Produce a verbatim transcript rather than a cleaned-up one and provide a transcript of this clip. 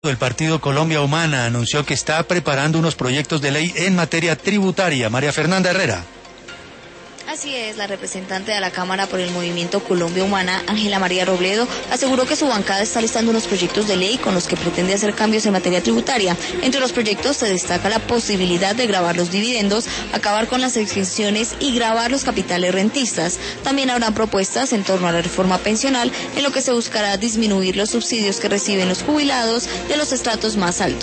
El partido Colombia Humana anunció que está preparando unos proyectos de ley en materia tributaria. María Fernanda Herrera. Así es, la representante de la Cámara por el Movimiento Colombia Humana, Ángela María Robledo, aseguró que su bancada está listando unos proyectos de ley con los que pretende hacer cambios en materia tributaria. Entre los proyectos se destaca la posibilidad de gravar los dividendos, acabar con las exenciones y gravar los capitales rentistas. También habrán propuestas en torno a la reforma pensional, en lo que se buscará disminuir los subsidios que reciben los jubilados de los estratos más altos.